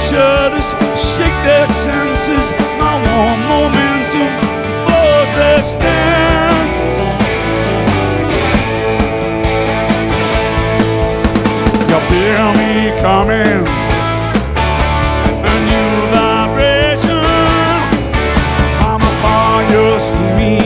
shudders, shake their senses. My warm momentum floors their stance. You feel me coming, a new vibration. I'm a fire, you see me